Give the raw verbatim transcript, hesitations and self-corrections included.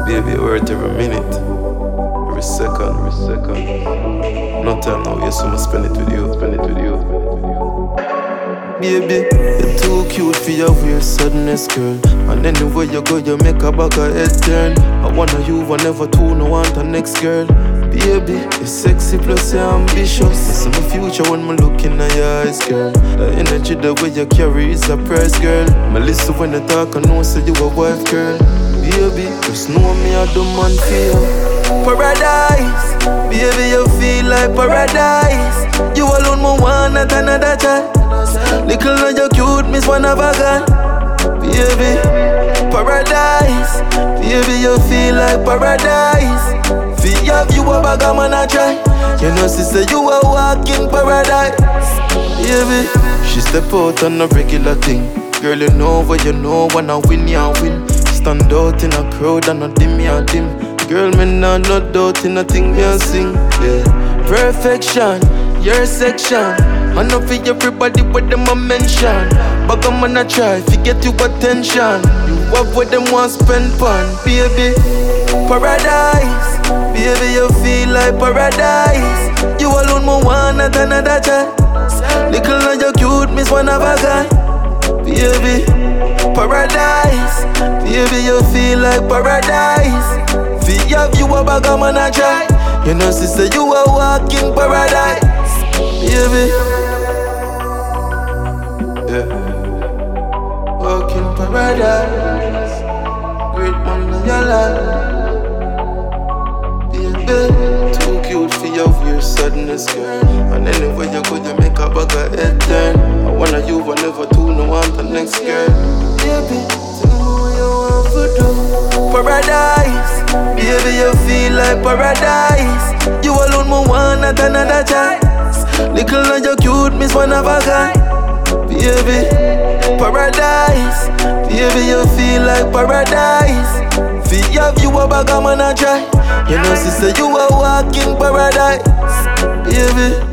Baby, worth every minute, every second, every second. No time now, yes, I'ma spend it with you, spend it with you, spend it with you. Baby, you're too cute for your weird sadness, girl. And anywhere you go, you make a back a head turn. I wanna you, I never two, no want the next girl. Baby, you're sexy plus you're ambitious. This is my future when me look in your eyes, girl. The energy, the way you carry is a price, girl. Me listen when you talk, I know say you a wife, girl. Baby, just know me a the man for you. Paradise, baby, you feel like paradise. You alone, me want not another child. Little now you cute, miss one of a guy. Baby, paradise. Baby, you feel like paradise. Feel have you a bag of man a try. You know sister, you a walking paradise. Baby, she step out on a regular thing. Girl, you know what you know, when I win, you win. Stand out in a crowd and a dim, you dim. Girl, me nah no doubt in a thing me a sing. Yeah, perfection, your section. I know for everybody what them a mention. But I'm gonna try to get you attention. You have what them want spend fun, baby. Paradise, baby, you feel like paradise. You alone, me want not another child. Little now you cute, miss one of a guy. Baby, paradise. Baby, you feel like paradise. Feel have you a bag of man a try. You know sister, you a walking paradise. Baby, yeah, walking paradise. Great man in your life. Baby, too cute for your weird sadness, girl. And anywhere you go, you make a bag of head turn. I wanna you, I never two, no want the next girl. Baby, tell me what you want to do. Paradise, baby, you feel like paradise. You alone, me want not another child. Little now you cute, miss one of a guy. Baby, paradise. Baby, you feel like paradise. Feel have you a bag of man a try. You know sister, you a walking paradise. Baby.